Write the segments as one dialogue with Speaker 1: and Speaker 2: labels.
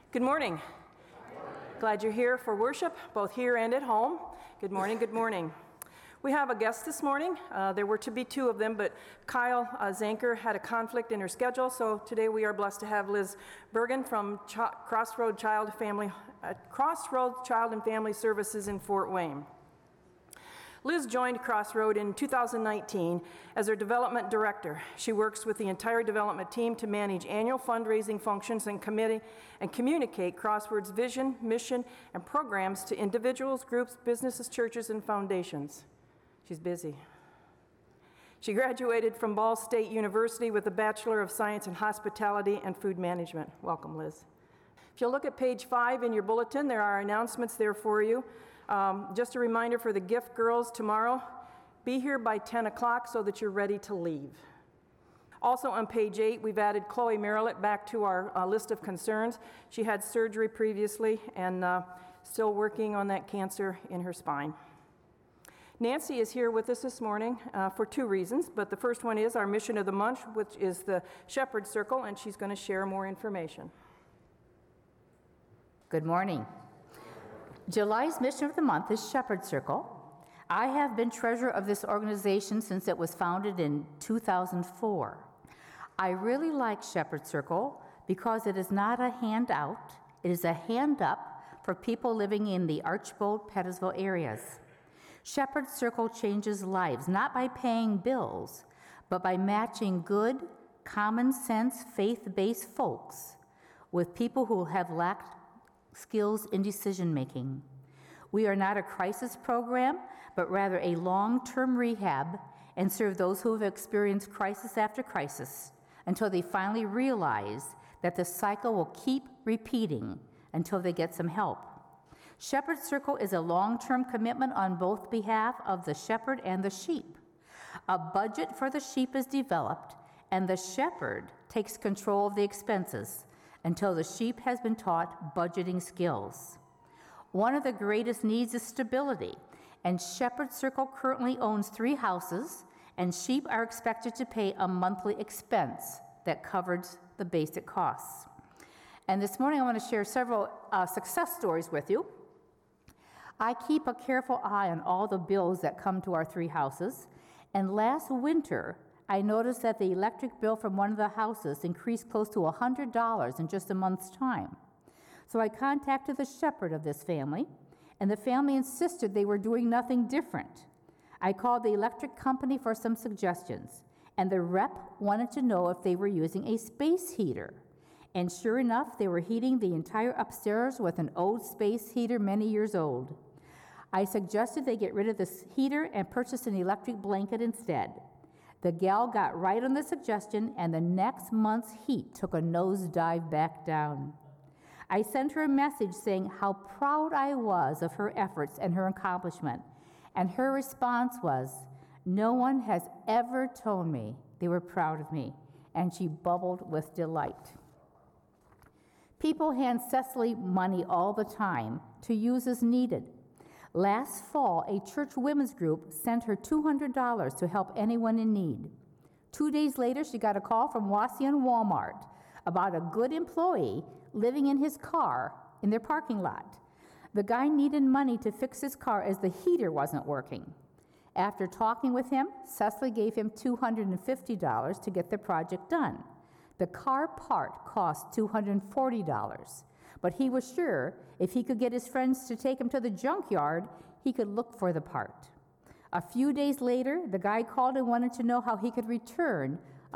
Speaker 1: Good morning. Glad you're here for worship, both here and at home. Good morning, good morning. We have a guest this morning. There were to be two of them, but Kyle Zanker had a conflict in her schedule, so today we are blessed to have Liz Bergen from Crossroad Child and Family Services in Fort Wayne. Liz joined Crossroad in 2019 as their development director. She works with the entire development team to manage annual fundraising functions and communicate Crossroad's vision, mission, and programs to individuals, groups, businesses, churches, and foundations. She's busy. She graduated from Ball State University with a Bachelor of Science in Hospitality and Food Management. Welcome, Liz. If you'll look at page 5 in your bulletin, there are announcements there for you. Just a reminder for the gift girls tomorrow, be here by 10 o'clock so that you're ready to leave. Also on page 8, we've added Chloe Merrillet back to our list of concerns. She had surgery previously and still working on that cancer in her spine. Nancy is here with us this morning for two reasons, but the first one is our mission of the month, which is the Shepherd Circle, and she's going to share more information.
Speaker 2: Good morning. July's mission of the month is Shepherd Circle. I have been treasurer of this organization since it was founded in 2004. I really like Shepherd Circle because it is not a handout, it is a hand up for people living in the Archbold, Pettisville areas. Shepherd Circle changes lives, not by paying bills, but by matching good, common sense, faith-based folks with people who have lacked skills in decision making. We are not a crisis program, but rather a long-term rehab and serve those who have experienced crisis after crisis until they finally realize that the cycle will keep repeating until they get some help. Shepherd Circle is a long-term commitment on both behalf of the shepherd and the sheep. A budget for the sheep is developed, and the shepherd takes control of the expenses until the sheep has been taught budgeting skills. One of the greatest needs is stability, and Shepherd Circle currently owns 3 houses, and sheep are expected to pay a monthly expense that covers the basic costs. And this morning I want to share several success stories with you. I keep a careful eye on all the bills that come to our 3 houses, and last winter I noticed that the electric bill from one of the houses increased close to $100 in just a month's time. So I contacted the shepherd of this family, and the family insisted they were doing nothing different. I called the electric company for some suggestions, and the rep wanted to know if they were using a space heater. And sure enough, they were heating the entire upstairs with an old space heater many years old. I suggested they get rid of this heater and purchase an electric blanket instead. The gal got right on the suggestion, and the next month's heat took a nosedive back down. I sent her a message saying how proud I was of her efforts and her accomplishment, and her response was, "No one has ever told me they were proud of me," and she bubbled with delight. People hand Cecily money all the time to use as needed. Last fall, a church women's group sent her $200 to help anyone in need. 2 days later, she got a call from Wauseon Walmart about a good employee living in his car in their parking lot. The guy needed money to fix his car as the heater wasn't working. After talking with him, Cecily gave him $250 to get the project done. The car part cost $240. But he was sure if he could get his friends to take him to the junkyard, he could look for the part. A few days later, the guy called and wanted to know how he could return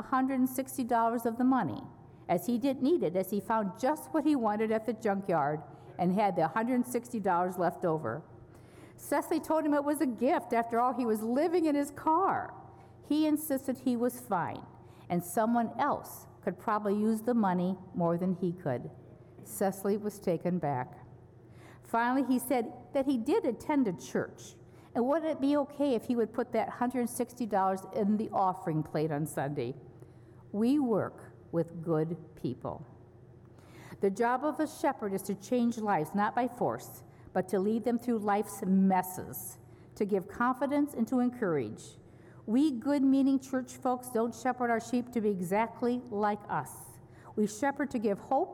Speaker 2: $160 of the money, as he didn't need it, as he found just what he wanted at the junkyard and had the $160 left over. Cecily told him it was a gift. After all, he was living in his car. He insisted he was fine, and someone else could probably use the money more than he could. Cecily was taken back. Finally, he said that he did attend a church, and would it be okay if he would put that $160 in the offering plate on Sunday? We work with good people. The job of a shepherd is to change lives, not by force, but to lead them through life's messes, to give confidence and to encourage. We good-meaning church folks don't shepherd our sheep to be exactly like us. We shepherd to give hope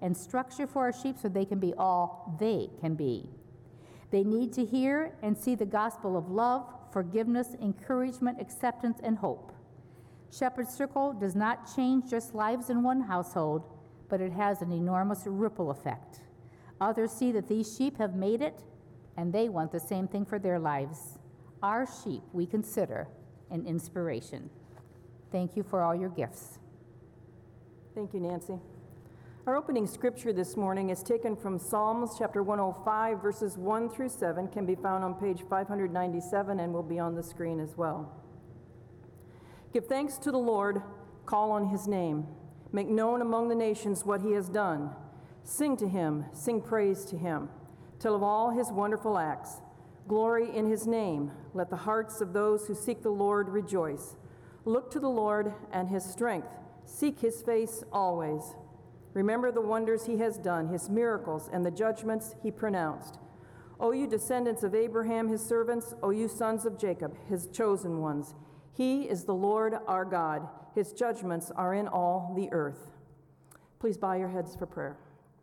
Speaker 2: and structure for our sheep so they can be all they can be. They need to hear and see the gospel of love, forgiveness, encouragement, acceptance, and hope. Shepherd's Circle does not change just lives in one household, but it has an enormous ripple effect. Others see that these sheep have made it, and they want the same thing for their lives. Our sheep we consider an inspiration. Thank you for all your gifts.
Speaker 1: Thank you, Nancy. Our opening scripture this morning is taken from Psalms chapter 105, verses 1 through 7, can be found on page 597 and will be on the screen as well. Give thanks to the Lord, call on his name. Make known among the nations what he has done. Sing to him, sing praise to him. Tell of all his wonderful acts. Glory in his name. Let the hearts of those who seek the Lord rejoice. Look to the Lord and his strength. Seek his face always. Remember the wonders he has done, his miracles, and the judgments he pronounced. O you descendants of Abraham, his servants, O you sons of Jacob, his chosen ones. He is the Lord our God. His judgments are in all the earth. Please bow your heads for prayer.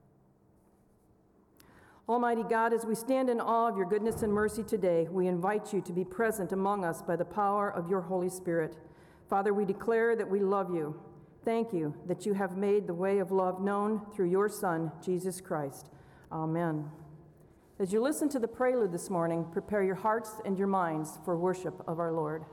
Speaker 1: Almighty God, as we stand in awe of your goodness and mercy today, we invite you to be present among us by the power of your Holy Spirit. Father, we declare that we love you. Thank you that you have made the way of love known through your Son, Jesus Christ. Amen. As you listen to the prelude this morning, prepare your hearts and your minds for worship of our Lord.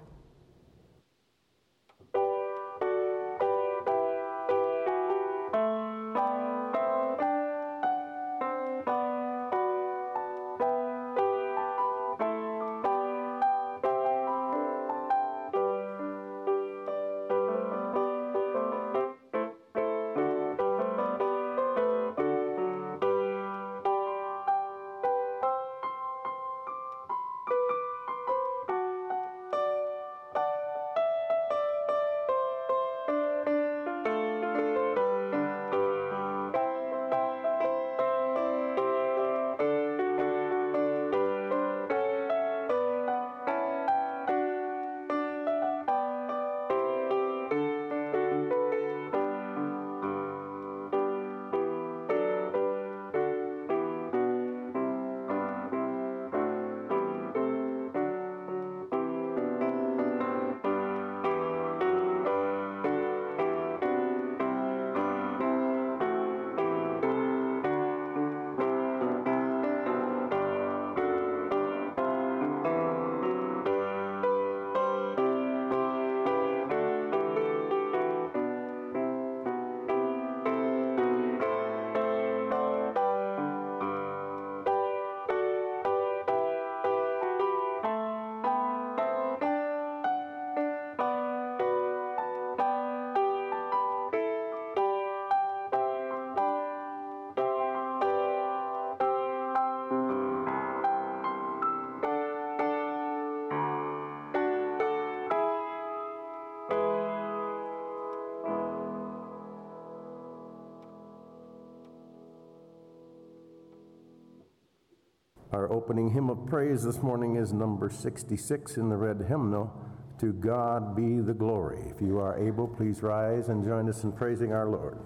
Speaker 3: Our opening hymn of praise this morning is number 66 in the red hymnal, To God Be the Glory. If you are able, please rise and join us in praising our Lord.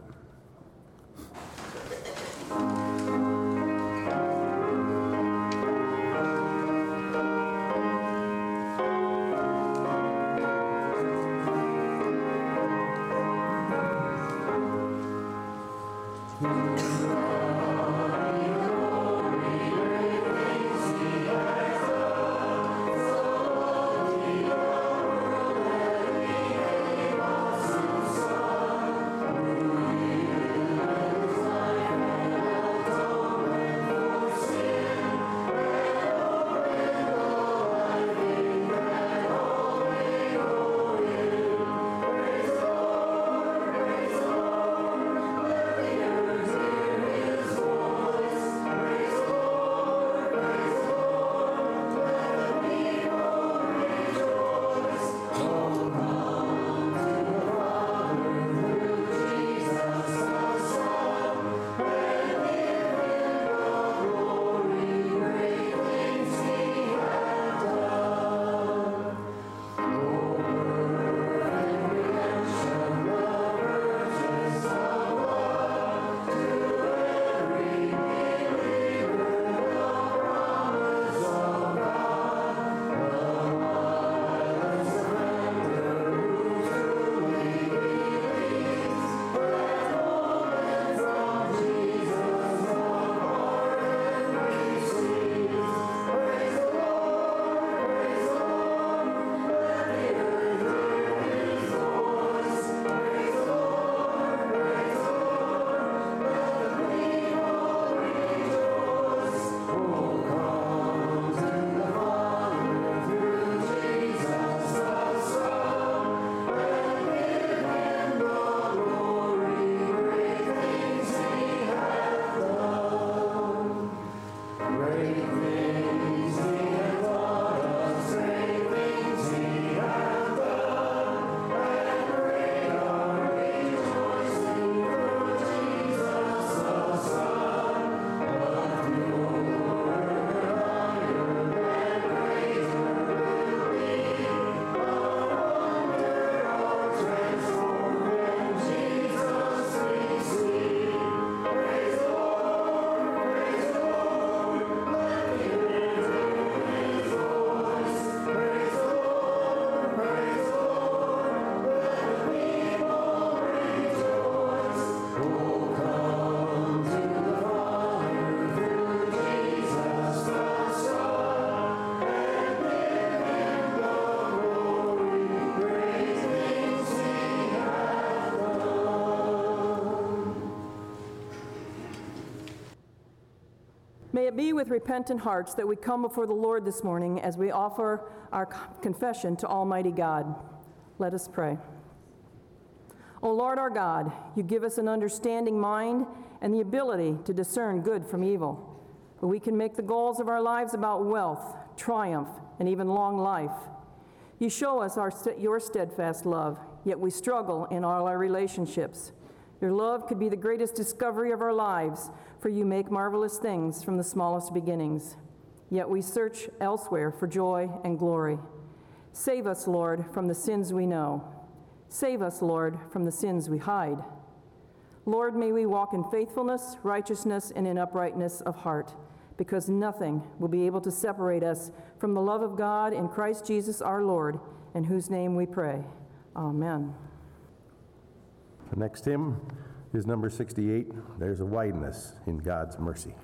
Speaker 1: May it be with repentant hearts that we come before the Lord this morning as we offer our confession to Almighty God. Let us pray. O Lord our God, you give us an understanding mind and the ability to discern good from evil. But we can make the goals of our lives about wealth, triumph, and even long life. You show us your steadfast love, yet we struggle in all our relationships. Your love could be the greatest discovery of our lives, for you make marvelous things from the smallest beginnings. Yet we search elsewhere for joy and glory. Save us, Lord, from the sins we know. Save us, Lord, from the sins we hide. Lord, may we walk in faithfulness, righteousness, and in uprightness of heart, because nothing will be able to separate us from the love of God in Christ Jesus our Lord, in whose name we pray. Amen.
Speaker 3: The next hymn is number 68, There's a Wideness in God's Mercy.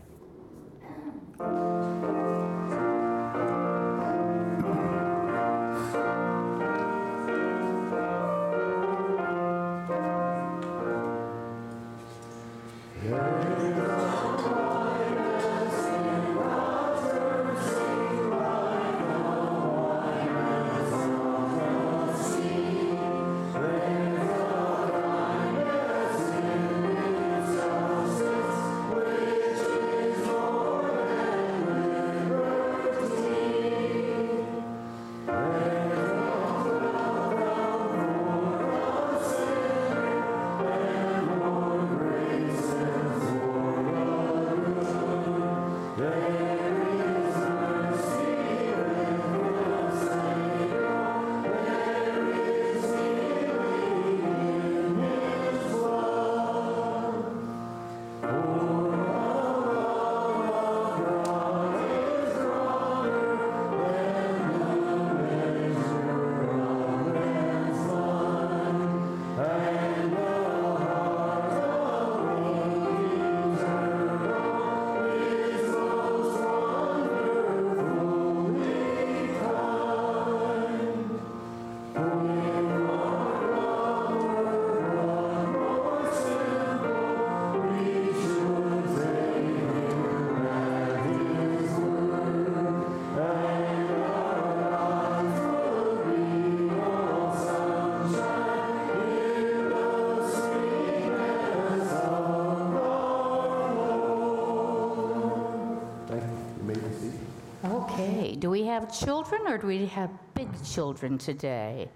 Speaker 2: Okay, do we have children or do we have big children today?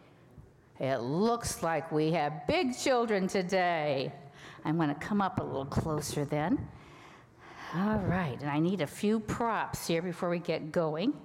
Speaker 2: It looks like we have big children today. I'm going to come up a little closer then. All right, and I need a few props here before we get going.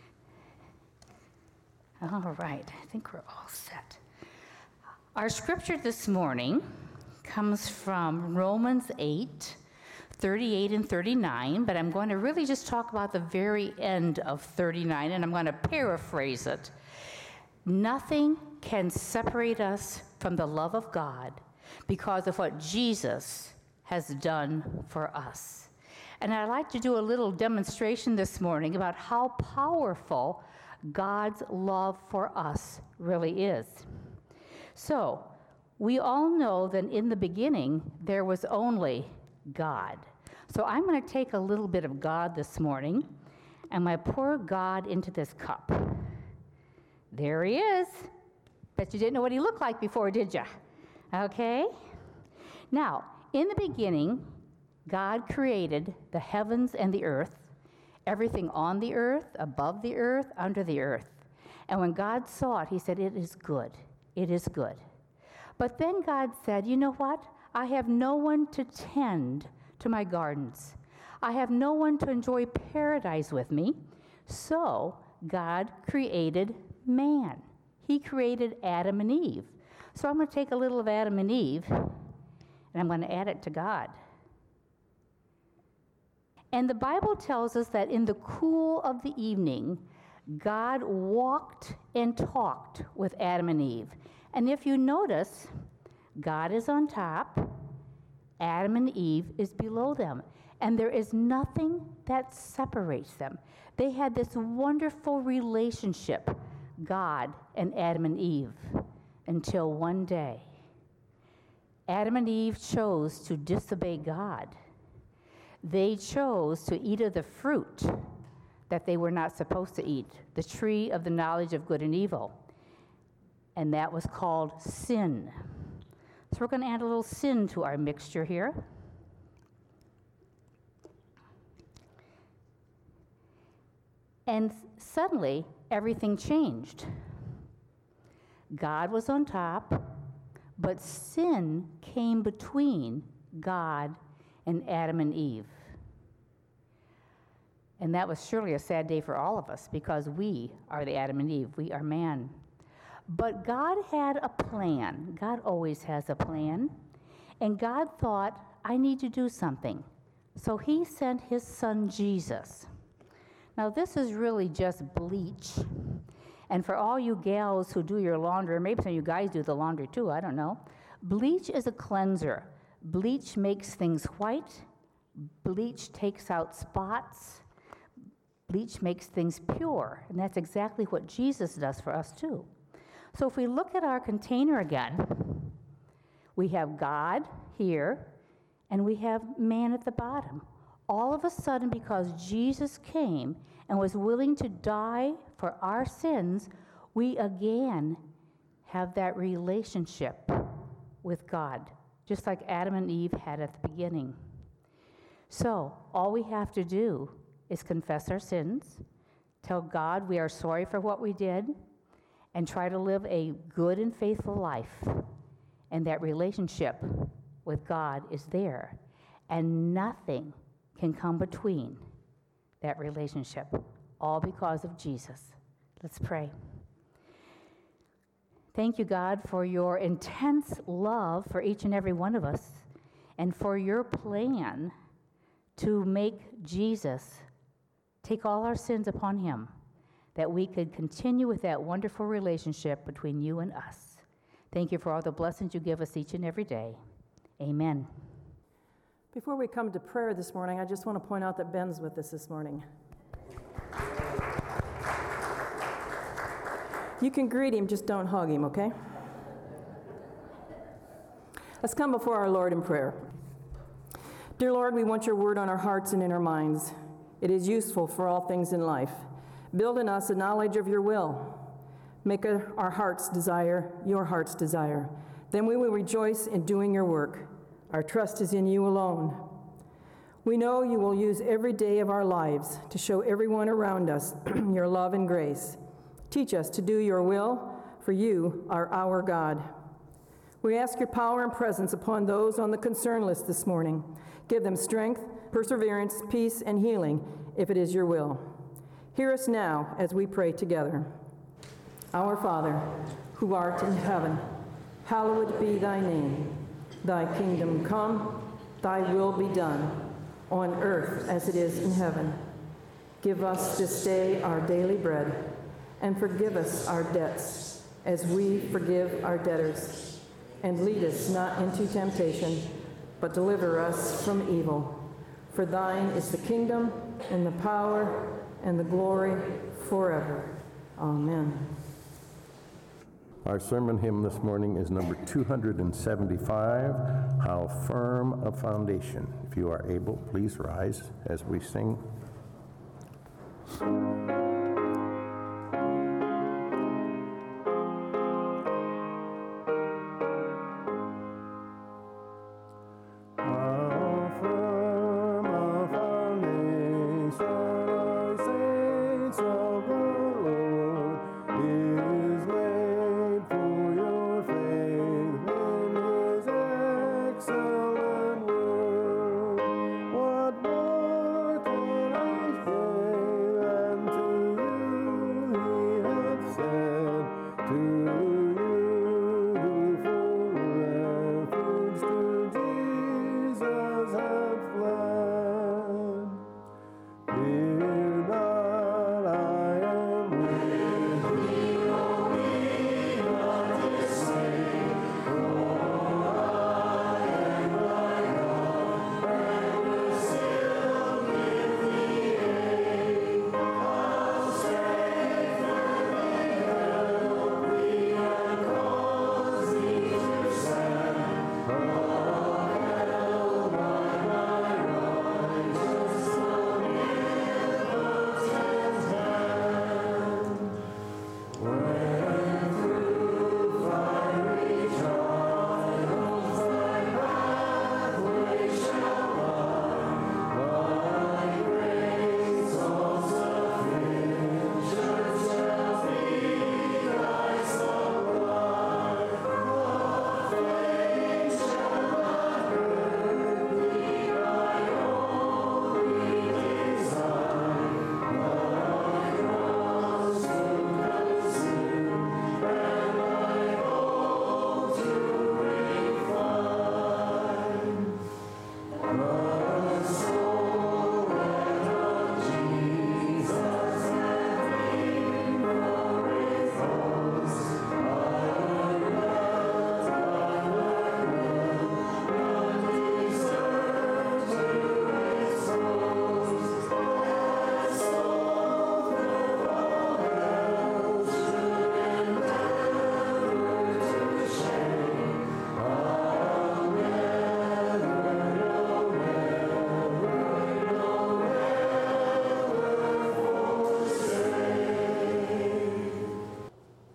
Speaker 2: All right, I think we're all set. Our scripture this morning comes from Romans 8, 38 and 39, but I'm going to really just talk about the very end of 39, and I'm going to paraphrase it. Nothing can separate us from the love of God because of what Jesus has done for us. And I'd like to do a little demonstration this morning about how powerful God's love for us really is. So, we all know that in the beginning, there was only God. So I'm going to take a little bit of God this morning, and I'm going to pour God into this cup. There he is. Bet you didn't know what he looked like before, did you? Okay? Now, in the beginning, God created the heavens and the earth, everything on the earth, above the earth, under the earth. And when God saw it, he said, "It is good. It is good." But then God said, "You know what? I have no one to tend to my gardens. I have no one to enjoy paradise with me." So God created man. He created Adam and Eve. So I'm going to take a little of Adam and Eve, and I'm going to add it to God. And the Bible tells us that in the cool of the evening, God walked and talked with Adam and Eve. And if you notice, God is on top, Adam and Eve is below them. And there is nothing that separates them. They had this wonderful relationship, God and Adam and Eve, until one day, Adam and Eve chose to disobey God. they chose to eat of the fruit that they were not supposed to eat, the tree of the knowledge of good and evil. And that was called sin. So we're going to add a little sin to our mixture here. And suddenly, everything changed. God was on top, but sin came between God and Adam and Eve. And that was surely a sad day for all of us, because we are the Adam and Eve. We are man. But God had a plan. God always has a plan. And God thought, I need to do something. So he sent his son Jesus. Now this is really just bleach. And for all you gals who do your laundry, or maybe some of you guys do the laundry too, I don't know. Bleach is a cleanser. Bleach makes things white. Bleach takes out spots. Bleach makes things pure. And that's exactly what Jesus does for us too. So if we look at our container again, we have God here, and we have man at the bottom. All of a sudden, because Jesus came and was willing to die for our sins, we again have that relationship with God, just like Adam and Eve had at the beginning. So all we have to do is confess our sins, tell God we are sorry for what we did, and try to live a good and faithful life. And that relationship with God is there. And nothing can come between that relationship, all because of Jesus. Let's pray. Thank you, God, for your intense love for each and every one of us, and for your plan to make Jesus take all our sins upon him, that we could continue with that wonderful relationship between you and us. Thank you for all the blessings you give us each and every day. Amen.
Speaker 1: Before we come to prayer this morning, I just want to point out that Ben's with us this morning. You can greet him, just don't hug him, okay? Let's come before our Lord in prayer. Dear Lord, we want your word on our hearts and in our minds. It is useful for all things in life. Build in us a knowledge of your will. Make our heart's desire your heart's desire. Then we will rejoice in doing your work. Our trust is in you alone. We know you will use every day of our lives to show everyone around us your love and grace. Teach us to do your will, for you are our God. We ask your power and presence upon those on the concern list this morning. Give them strength, perseverance, peace, and healing, if it is your will. Hear us now as we pray together. Our Father, who art in heaven, hallowed be thy name. Thy kingdom come, thy will be done, on earth as it is in heaven. Give us this day our daily bread, and forgive us our debts, as we forgive our debtors. And lead us not into temptation, but deliver us from evil. For thine is the kingdom, and the power, and the glory forever. Amen.
Speaker 3: Our sermon hymn this morning is number 275, How Firm a Foundation. If you are able, please rise as we sing.